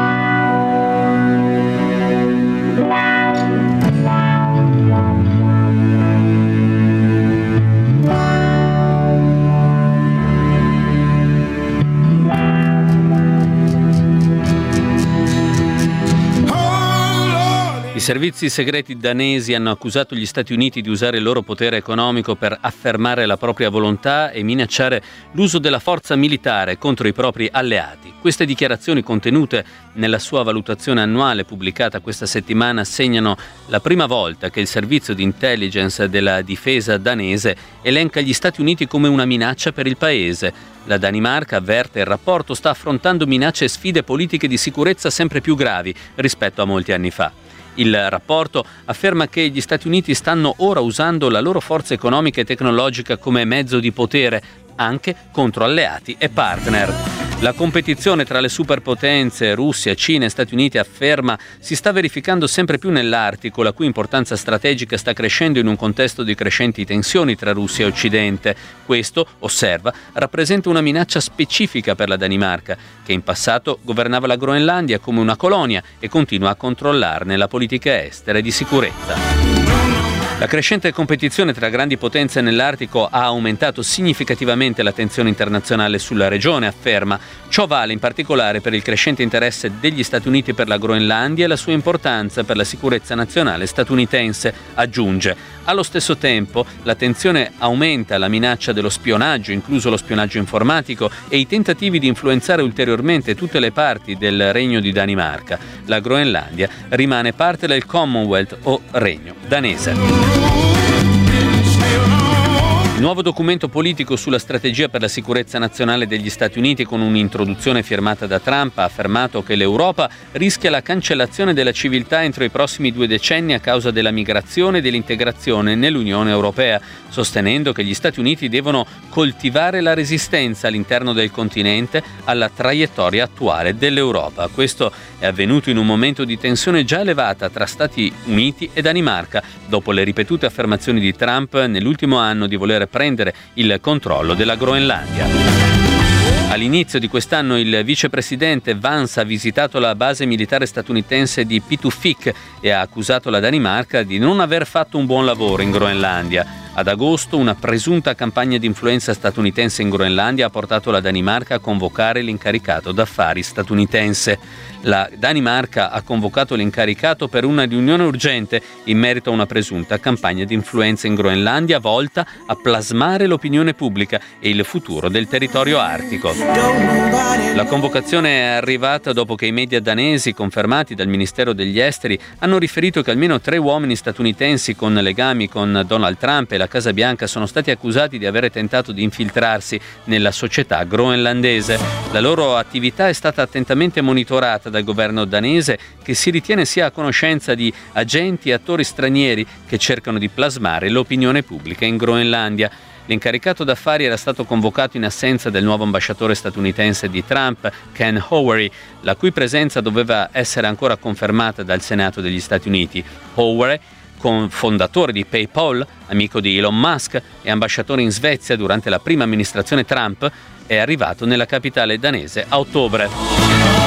I servizi segreti danesi hanno accusato gli Stati Uniti di usare il loro potere economico per affermare la propria volontà e minacciare l'uso della forza militare contro i propri alleati. Queste dichiarazioni, contenute nella sua valutazione annuale pubblicata questa settimana, segnano la prima volta che il servizio di intelligence della difesa danese elenca gli Stati Uniti come una minaccia per il paese. La Danimarca, avverte il rapporto, sta affrontando minacce e sfide politiche di sicurezza sempre più gravi rispetto a molti anni fa. Il rapporto afferma che gli Stati Uniti stanno ora usando la loro forza economica e tecnologica come mezzo di potere anche contro alleati e partner. La competizione tra le superpotenze Russia, Cina e Stati Uniti, afferma, si sta verificando sempre più nell'Artico, la cui importanza strategica sta crescendo in un contesto di crescenti tensioni tra Russia e Occidente. Questo, osserva, rappresenta una minaccia specifica per la Danimarca, che in passato governava la Groenlandia come una colonia e continua a controllarne la politica estera e di sicurezza. La crescente competizione tra grandi potenze nell'Artico ha aumentato significativamente la tensione internazionale sulla regione, afferma. Ciò vale in particolare per il crescente interesse degli Stati Uniti per la Groenlandia e la sua importanza per la sicurezza nazionale statunitense, aggiunge. Allo stesso tempo, la tensione aumenta la minaccia dello spionaggio, incluso lo spionaggio informatico, e i tentativi di influenzare ulteriormente tutte le parti del Regno di Danimarca. La Groenlandia rimane parte del Commonwealth o Regno danese. Il nuovo documento politico sulla strategia per la sicurezza nazionale degli Stati Uniti, con un'introduzione firmata da Trump, ha affermato che l'Europa rischia la cancellazione della civiltà entro i prossimi due decenni a causa della migrazione e dell'integrazione nell'Unione Europea, sostenendo che gli Stati Uniti devono coltivare la resistenza all'interno del continente alla traiettoria attuale dell'Europa. Questo è avvenuto in un momento di tensione già elevata tra Stati Uniti e Danimarca, dopo le ripetute affermazioni di Trump nell'ultimo anno di voler prendere il controllo della Groenlandia. All'inizio di quest'anno il vicepresidente Vance ha visitato la base militare statunitense di Pituffik e ha accusato la Danimarca di non aver fatto un buon lavoro in Groenlandia. Ad agosto una presunta campagna di influenza statunitense in Groenlandia ha portato la Danimarca a convocare l'incaricato d'affari statunitense. La Danimarca ha convocato l'incaricato per una riunione urgente in merito a una presunta campagna di influenza in Groenlandia volta a plasmare l'opinione pubblica e il futuro del territorio artico. La convocazione è arrivata dopo che i media danesi, confermati dal Ministero degli Esteri, hanno riferito che almeno tre uomini statunitensi con legami con Donald Trump e la Casa Bianca sono stati accusati di avere tentato di infiltrarsi nella società groenlandese. La loro attività è stata attentamente monitorata dal governo danese, che si ritiene sia a conoscenza di agenti e attori stranieri che cercano di plasmare l'opinione pubblica in Groenlandia. L'incaricato d'affari era stato convocato in assenza del nuovo ambasciatore statunitense di Trump, Ken Howery, la cui presenza doveva essere ancora confermata dal Senato degli Stati Uniti. Howery, fondatore di PayPal, amico di Elon Musk e ambasciatore in Svezia durante la prima amministrazione Trump, è arrivato nella capitale danese a ottobre.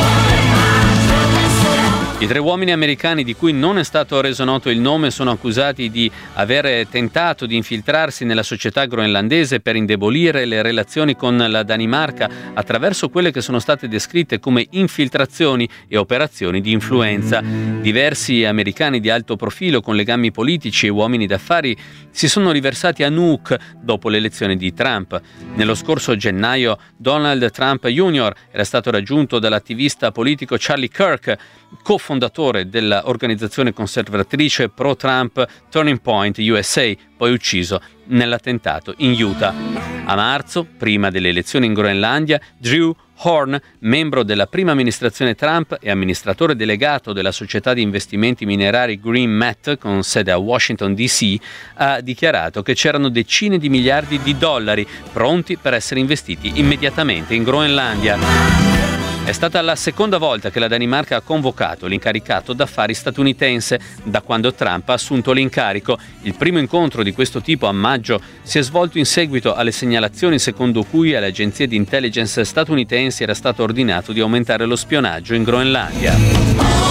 I tre uomini americani di cui non è stato reso noto il nome sono accusati di aver tentato di infiltrarsi nella società groenlandese per indebolire le relazioni con la Danimarca attraverso quelle che sono state descritte come infiltrazioni e operazioni di influenza. Diversi americani di alto profilo con legami politici e uomini d'affari si sono riversati a Nuuk dopo l'elezione di Trump. Nello scorso gennaio Donald Trump junior era stato raggiunto dall'attivista politico Charlie Kirk, cofondatore dell'organizzazione conservatrice pro-Trump Turning Point U S A, poi ucciso nell'attentato in Utah. A marzo, prima delle elezioni in Groenlandia, Drew Horn, membro della prima amministrazione Trump e amministratore delegato della società di investimenti minerari Green Met, con sede a Washington D C, ha dichiarato che c'erano decine di miliardi di dollari pronti per essere investiti immediatamente in Groenlandia. È stata la seconda volta che la Danimarca ha convocato l'incaricato d'affari statunitense da quando Trump ha assunto l'incarico. Il primo incontro di questo tipo a maggio si è svolto in seguito alle segnalazioni secondo cui alle agenzie di intelligence statunitensi era stato ordinato di aumentare lo spionaggio in Groenlandia.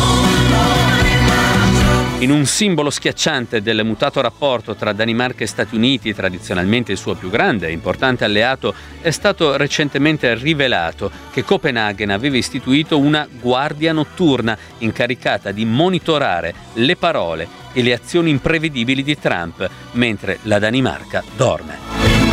In un simbolo schiacciante del mutato rapporto tra Danimarca e Stati Uniti, tradizionalmente il suo più grande e importante alleato, è stato recentemente rivelato che Copenaghen aveva istituito una guardia notturna incaricata di monitorare le parole e le azioni imprevedibili di Trump mentre la Danimarca dorme.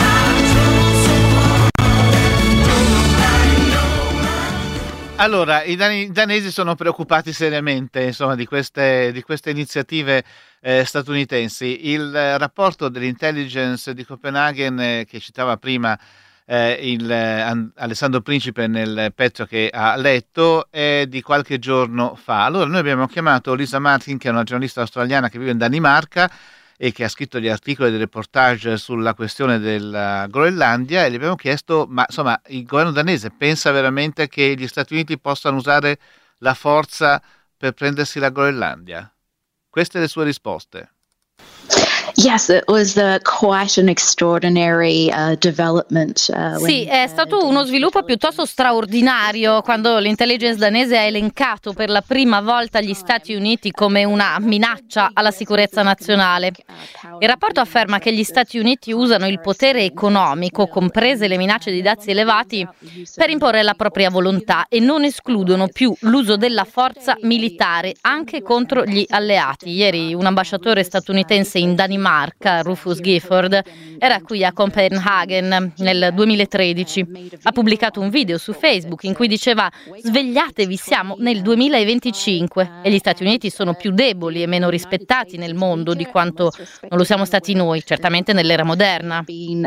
Allora, i, dan- i danesi sono preoccupati seriamente, insomma, di queste, di queste iniziative eh, statunitensi. Il eh, rapporto dell'intelligence di Copenaghen, eh, che citava prima eh, il, eh, An- Alessandro Principe nel pezzo che ha letto, è di qualche giorno fa. Allora, noi abbiamo chiamato Lisa Martin, che è una giornalista australiana che vive in Danimarca e che ha scritto gli articoli e dei reportage sulla questione della Groenlandia, e gli abbiamo chiesto, ma insomma, il governo danese pensa veramente che gli Stati Uniti possano usare la forza per prendersi la Groenlandia? Queste le sue risposte. Yes, it was uh, quite an extraordinary uh, development. Uh, when, Sì, è stato uno sviluppo piuttosto straordinario quando l'intelligence danese ha elencato per la prima volta gli Stati Uniti come una minaccia alla sicurezza nazionale. Il rapporto afferma che gli Stati Uniti usano il potere economico, comprese le minacce di dazi elevati, per imporre la propria volontà e non escludono più l'uso della forza militare anche contro gli alleati. Ieri un ambasciatore statunitense in Danimarca, Rufus Gifford, era qui a Copenaghen nel duemilatredici. Ha pubblicato un video su Facebook in cui diceva: svegliatevi, siamo nel duemilaventicinque e gli Stati Uniti sono più deboli e meno rispettati nel mondo di quanto non lo siamo stati noi, certamente nell'era moderna.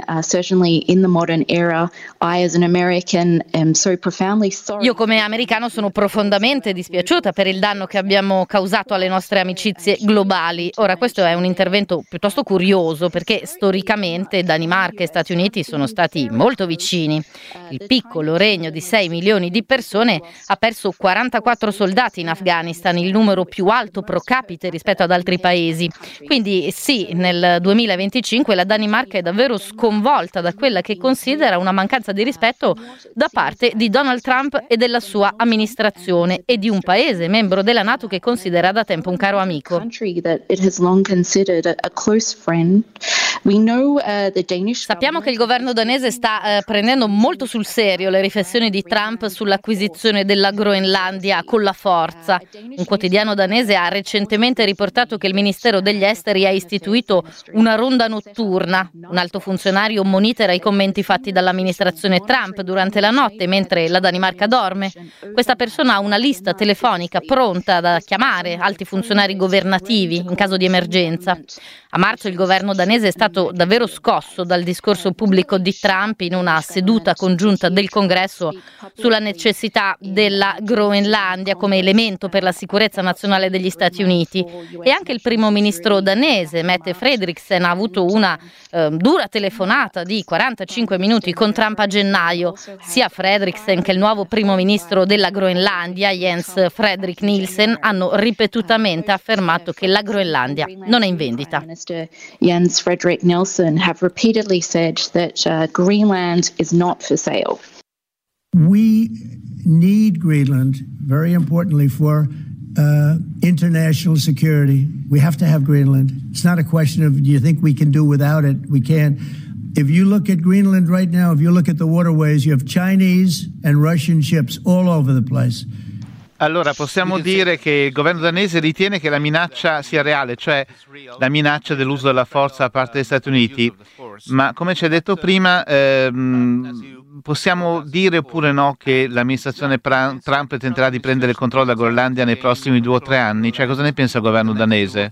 Io come americano sono profondamente dispiaciuta per il danno che abbiamo causato alle nostre amicizie globali. Ora, questo è un intervento piuttosto curioso perché storicamente Danimarca e Stati Uniti sono stati molto vicini. Il piccolo regno di sei milioni di persone ha perso quarantaquattro soldati in Afghanistan, il numero più alto pro capite rispetto ad altri paesi. Quindi sì, nel duemilaventicinque la Danimarca è davvero sconvolta da quella che considera una mancanza di rispetto da parte di Donald Trump e della sua amministrazione e di un paese membro della NATO che considera da tempo un caro amico. Sappiamo che il governo danese sta eh, prendendo molto sul serio le riflessioni di Trump sull'acquisizione della Groenlandia con la forza. Un quotidiano danese ha recentemente riportato che il Ministero degli Esteri ha istituito una ronda notturna. Un alto funzionario monitora i commenti fatti dall'amministrazione Trump durante la notte mentre la Danimarca dorme. Questa persona ha una lista telefonica pronta da chiamare alti funzionari governativi in caso di emergenza. A marzo il governo danese è stato davvero scosso dal discorso pubblico di Trump in una seduta congiunta del Congresso sulla necessità della Groenlandia come elemento per la sicurezza nazionale degli Stati Uniti. E anche il primo ministro danese, Mette Frederiksen, ha avuto una eh, dura telefonata di quarantacinque minuti con Trump a gennaio. Sia Frederiksen che il nuovo primo ministro della Groenlandia, Jens Fredrik Nielsen, hanno ripetutamente affermato che la Groenlandia non è in vendita. Jens Fredrik Nielsen have repeatedly said that uh, Greenland is not for sale. We need Greenland, very importantly, for uh, international security. We have to have Greenland. It's not a question of, do you think we can do without it? We can. If you look at Greenland right now, if you look at the waterways, you have Chinese and Russian ships all over the place. Allora, possiamo dire che il governo danese ritiene che la minaccia sia reale, cioè la minaccia dell'uso della forza da parte degli Stati Uniti, ma come ci ha detto prima, ehm, possiamo dire oppure no che l'amministrazione Trump tenterà di prendere il controllo della Groenlandia nei prossimi due o tre anni? Cioè, cosa ne pensa il governo danese?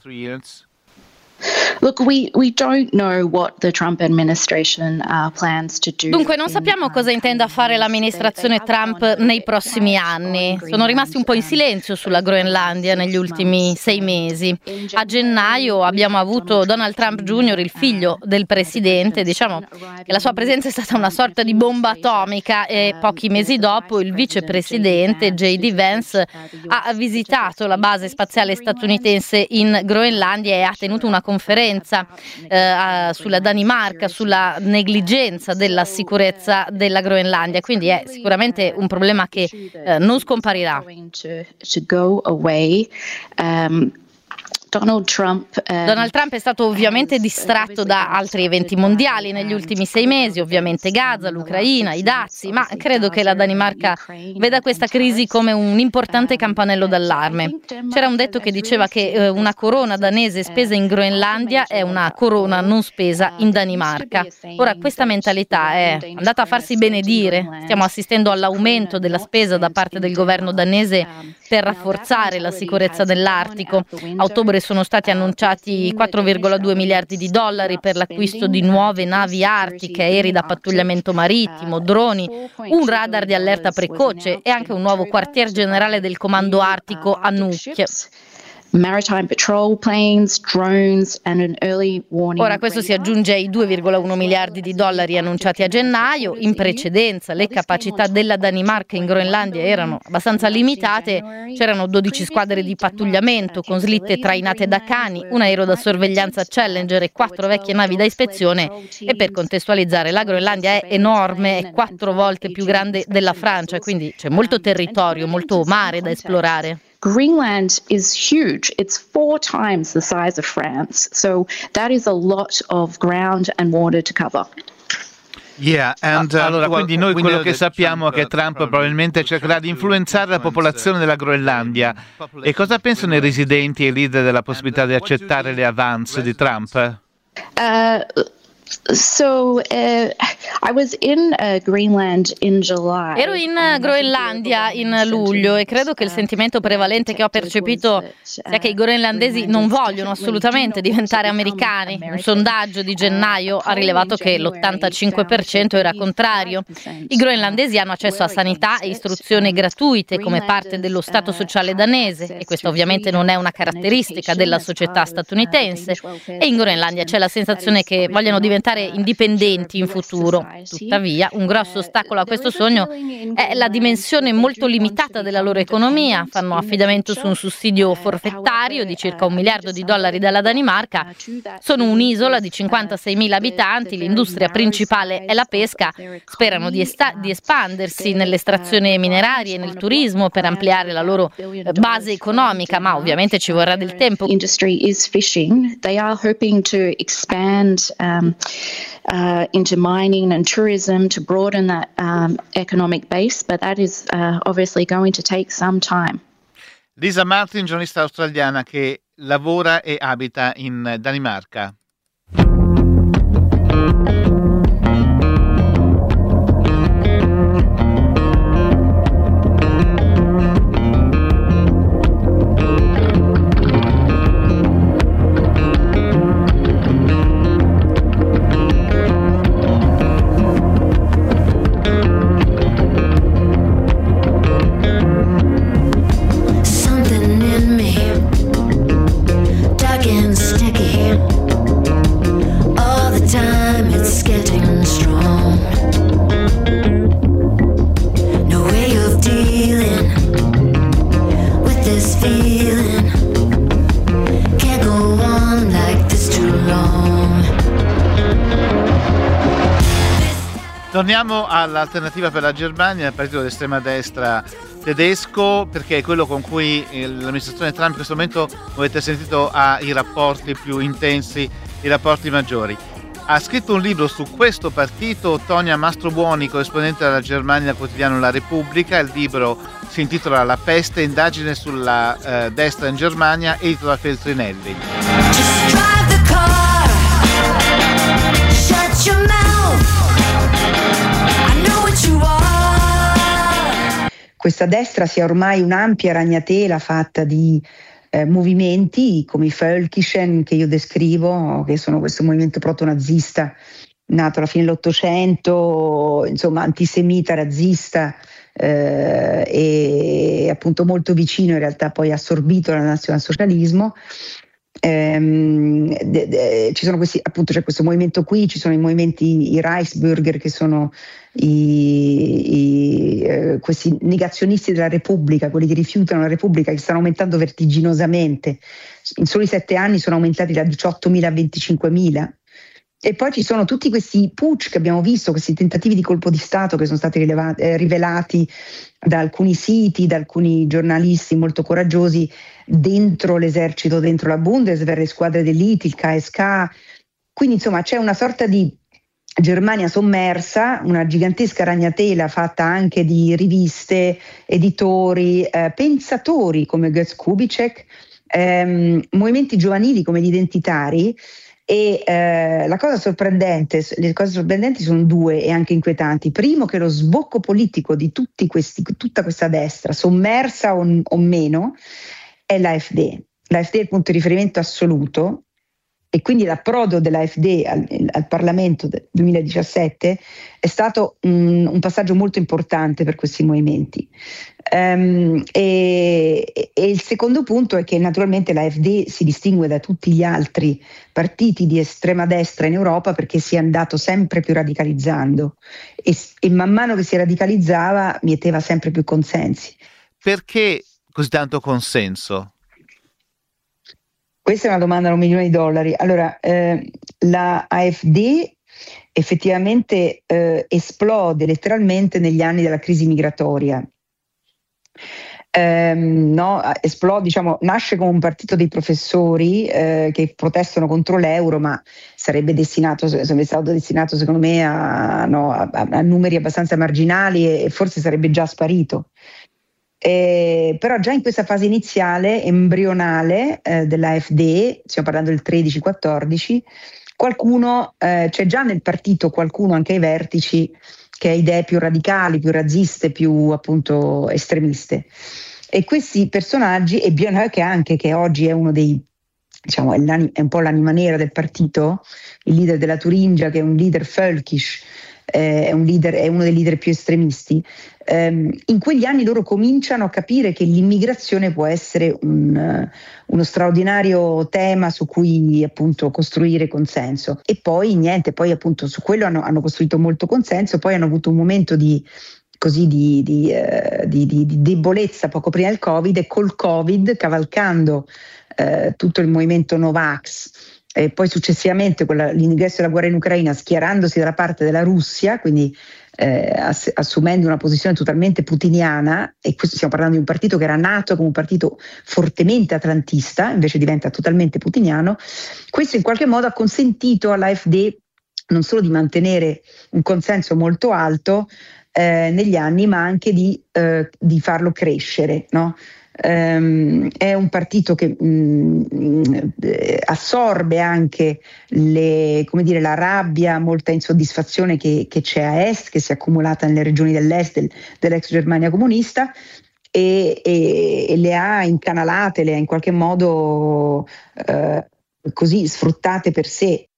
Look, we, we don't know what the Trump administration uh, plans to do. Dunque, non sappiamo cosa intenda fare l'amministrazione Trump nei prossimi anni. Sono rimasti un po' in silenzio sulla Groenlandia negli ultimi sei mesi. A gennaio abbiamo avuto Donald Trump Junior, il figlio del presidente. Diciamo che la sua presenza è stata una sorta di bomba atomica e pochi mesi dopo il vicepresidente J D Vance ha visitato la base spaziale statunitense in Groenlandia e ha tenuto una conferenza eh, sulla Danimarca, sulla negligenza della sicurezza della Groenlandia, quindi è sicuramente un problema che eh, non scomparirà. Donald Trump, eh... Donald Trump è stato ovviamente distratto da altri eventi mondiali negli ultimi sei mesi, ovviamente Gaza, l'Ucraina, i dazi, ma credo che la Danimarca veda questa crisi come un importante campanello d'allarme. C'era un detto che diceva che eh, una corona danese spesa in Groenlandia è una corona non spesa in Danimarca. Ora questa mentalità è andata a farsi benedire. Stiamo assistendo all'aumento della spesa da parte del governo danese per rafforzare la sicurezza dell'Artico. A ottobre sono stati annunciati quattro virgola due miliardi di dollari per l'acquisto di nuove navi artiche, aerei da pattugliamento marittimo, droni, un radar di allerta precoce e anche un nuovo quartier generale del comando artico a Nuuk. maritime patrol planes, drones and an early warning. Ora questo si aggiunge ai due virgola uno miliardi di dollari annunciati a gennaio. In precedenza le capacità della Danimarca in Groenlandia erano abbastanza limitate, c'erano dodici squadre di pattugliamento con slitte trainate da cani, un aereo da sorveglianza Challenger e quattro vecchie navi da ispezione. E per contestualizzare, la Groenlandia è enorme, è quattro volte più grande della Francia, quindi c'è molto territorio, molto mare da esplorare. Greenland is huge. It's four times the size of France. So that is a lot of ground and water to cover. Yeah, and, uh, allora, quindi noi quello che sappiamo è che Trump probabilmente cercherà di influenzare la popolazione della Groenlandia. E cosa pensano i residenti e i leader della possibilità di accettare le avance di Trump? Uh, So uh, I was in uh, Greenland in July. Ero in uh, Groenlandia in luglio e credo che il sentimento prevalente che ho percepito sia che i groenlandesi non vogliono assolutamente diventare americani. Un sondaggio di gennaio ha rilevato che l'ottantacinque per cento era contrario. I groenlandesi hanno accesso a sanità e istruzione gratuite come parte dello Stato sociale danese, e questa ovviamente non è una caratteristica della società statunitense, e in Groenlandia c'è la sensazione che vogliano diventare indipendenti in futuro. Tuttavia, un grosso ostacolo a questo sogno è la dimensione molto limitata della loro economia. Fanno affidamento su un sussidio forfettario di circa un miliardo di dollari dalla Danimarca. Sono un'isola di cinquantaseimila abitanti, l'industria principale è la pesca. Sperano di, esta- di espandersi nell'estrazione mineraria e nel turismo per ampliare la loro base economica, ma ovviamente ci vorrà del tempo. Industry is fishing. They are hoping to expand um, Uh, into mining and tourism to broaden that um, economic base, but that is uh, obviously going to take some time. Lisa Martin, giornalista australiana che lavora e abita in Danimarca. Torniamo all'Alternativa per la Germania, il partito d'estrema destra tedesco, perché è quello con cui l'amministrazione Trump in questo momento, come avete sentito, ha i rapporti più intensi, i rapporti maggiori. Ha scritto un libro su questo partito Tonia Mastrobuoni, corrispondente della Germania al quotidiano La Repubblica. Il libro si intitola La peste, indagine sulla eh, destra in Germania, edito da Feltrinelli. Just drive the car, shut your mouth. Questa destra sia ormai un'ampia ragnatela fatta di eh, movimenti come i Völkischen, che io descrivo, che sono questo movimento proto-nazista nato alla fine dell'Ottocento, insomma antisemita, razzista eh, e appunto molto vicino in realtà poi assorbito dal nazionalsocialismo. Ehm, de, de, ci sono questi, appunto c'è questo movimento qui, ci sono i movimenti, i Reichsbürger, che sono i, i, eh, questi negazionisti della Repubblica, quelli che rifiutano la Repubblica, che stanno aumentando vertiginosamente. In soli sette anni sono aumentati da diciottomila a venticinquemila. E poi ci sono tutti questi putsch che abbiamo visto, questi tentativi di colpo di Stato che sono stati rilevati, eh, rivelati da alcuni siti, da alcuni giornalisti molto coraggiosi dentro l'esercito, dentro la Bundeswehr, le squadre d'elite, il K S K. Quindi insomma c'è una sorta di Germania sommersa, una gigantesca ragnatela fatta anche di riviste, editori, eh, pensatori come Götz Kubitschek, ehm, movimenti giovanili come gli identitari. E eh, la cosa sorprendente, le cose sorprendenti sono due e anche inquietanti. Primo, che lo sbocco politico di tutti questi, tutta questa destra, sommersa o, o meno, è l'AfD. L'AfD è il punto di riferimento assoluto, e quindi l'approdo dell'AfD al, al Parlamento del duemiladiciassette è stato un, un passaggio molto importante per questi movimenti. Um, e, e il secondo punto è che naturalmente l'A F D si distingue da tutti gli altri partiti di estrema destra in Europa perché si è andato sempre più radicalizzando e, e man mano che si radicalizzava mieteva sempre più consensi. Perché così tanto consenso? Questa è una domanda da un milione di dollari. Allora, eh, la A F D effettivamente eh, esplode letteralmente negli anni della crisi migratoria. Um, no, esplode, diciamo, nasce come un partito dei professori eh, che protestano contro l'euro, ma sarebbe destinato, sarebbe stato destinato secondo me a, no, a, a numeri abbastanza marginali e, e forse sarebbe già sparito. Eh, però già in questa fase iniziale, embrionale eh, dell'A F D, stiamo parlando del tredici quattordici, qualcuno, eh, c'è già nel partito qualcuno anche ai vertici che ha idee più radicali, più razziste, più appunto estremiste. E questi personaggi, e Björn Höcke anche, che oggi è uno dei, diciamo, è, è un po' l'anima nera del partito, il leader della Turingia, che è un leader völkisch, eh, è, un leader, è uno dei leader più estremisti. Um, in quegli anni loro cominciano a capire che l'immigrazione può essere un, uh, uno straordinario tema su cui appunto costruire consenso, e poi niente, poi appunto su quello hanno, hanno costruito molto consenso, poi hanno avuto un momento di così di, di, uh, di, di, di debolezza poco prima del Covid, e col Covid, cavalcando uh, tutto il movimento Novax e poi successivamente con la, l'ingresso della guerra in Ucraina, schierandosi dalla parte della Russia, quindi Eh, ass- assumendo una posizione totalmente putiniana, e questo stiamo parlando di un partito che era nato come un partito fortemente atlantista, invece diventa totalmente putiniano. Questo in qualche modo ha consentito all'A F D non solo di mantenere un consenso molto alto eh, negli anni, ma anche di, eh, di farlo crescere, no? Um, è un partito che um, assorbe anche le, come dire, la rabbia, molta insoddisfazione che, che c'è a est, che si è accumulata nelle regioni dell'est del, dell'ex Germania comunista, e, e, e le ha incanalate, le ha in qualche modo uh, così sfruttate per sé.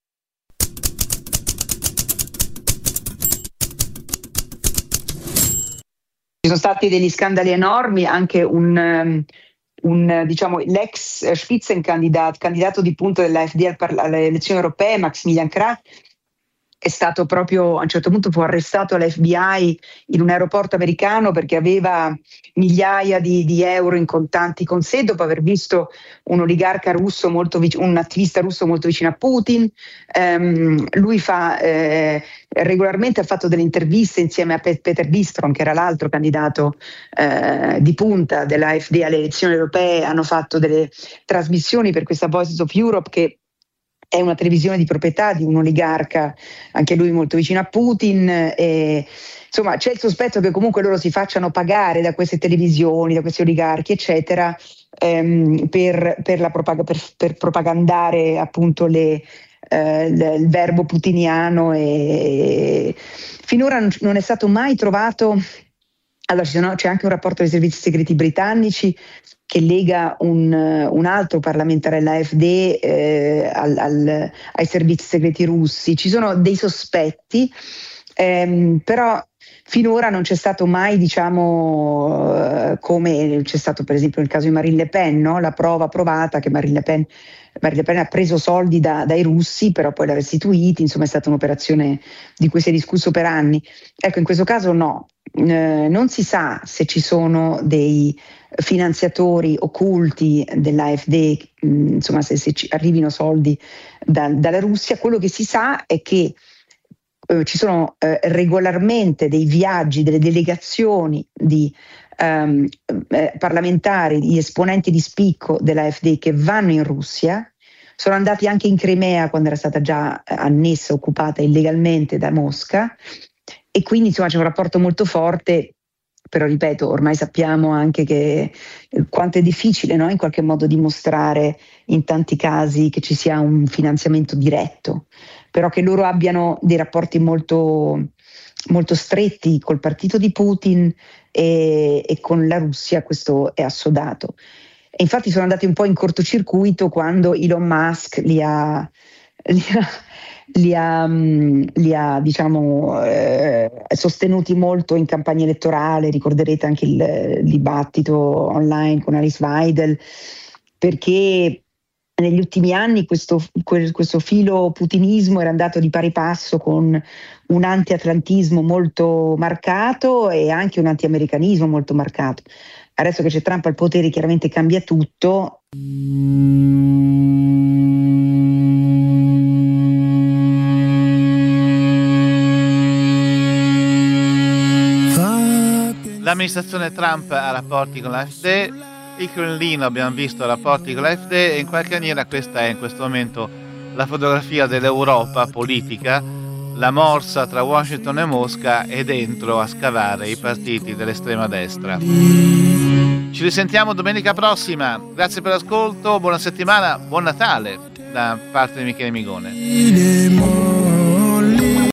Ci sono stati degli scandali enormi, anche un, un diciamo, l'ex Spitzenkandidat, candidato di punta dell'A F D alle elezioni europee, Maximilian Krah, è stato proprio, a un certo punto fu arrestato all'F B I in un aeroporto americano perché aveva migliaia di, di euro in contanti con sé, dopo aver visto un oligarca russo molto vicino, un attivista russo molto vicino a Putin. Um, lui fa eh, regolarmente ha fatto delle interviste insieme a Pe- Peter Bistrom, che era l'altro candidato eh, di punta dell'A F D alle elezioni europee. Hanno fatto delle trasmissioni per questa Voices of Europe, che è una televisione di proprietà di un oligarca, anche lui molto vicino a Putin, e insomma c'è il sospetto che comunque loro si facciano pagare da queste televisioni, da questi oligarchi eccetera, ehm, per, per, la propag- per, per propagandare appunto le, eh, il, il verbo putiniano, e finora non, non è stato mai trovato. Allora ci sono, c'è anche un rapporto dei servizi segreti britannici che lega un, un altro parlamentare dell'A F D eh, al, al, ai servizi segreti russi. Ci sono dei sospetti, ehm, però finora non c'è stato mai, diciamo, eh, come c'è stato per esempio nel caso di Marine Le Pen, no? La prova provata che Marine Le Pen, Marine Le Pen ha preso soldi da, dai russi, però poi l'ha restituiti, insomma è stata un'operazione di cui si è discusso per anni. Ecco, in questo caso no. Eh, non si sa se ci sono dei finanziatori occulti dell'A F D, mh, insomma se, se ci arrivino soldi da, dalla Russia. Quello che si sa è che eh, ci sono eh, regolarmente dei viaggi, delle delegazioni di ehm, eh, parlamentari, di esponenti di spicco dell'A F D che vanno in Russia. Sono andati anche in Crimea quando era stata già annessa, occupata illegalmente da Mosca. E quindi insomma c'è un rapporto molto forte, però ripeto, ormai sappiamo anche che eh, quanto è difficile, no? In qualche modo dimostrare in tanti casi che ci sia un finanziamento diretto, però che loro abbiano dei rapporti molto, molto stretti col partito di Putin e, e con la Russia, questo è assodato. E infatti sono andati un po' in cortocircuito quando Elon Musk li ha li ha, li ha, li ha diciamo, eh, sostenuti molto in campagna elettorale. Ricorderete anche il, il dibattito online con Alice Weidel, perché negli ultimi anni questo, questo filo putinismo era andato di pari passo con un anti-atlantismo molto marcato e anche un anti-americanismo molto marcato. Adesso che c'è Trump al potere chiaramente cambia tutto. L'amministrazione Trump ha rapporti con l'A F D, il Cremlino abbiamo visto rapporti con l'A F D e in qualche maniera questa è in questo momento la fotografia dell'Europa politica, la morsa tra Washington e Mosca e dentro a scavare i partiti dell'estrema destra. Ci risentiamo domenica prossima, grazie per l'ascolto, buona settimana, buon Natale da parte di Michele Migone.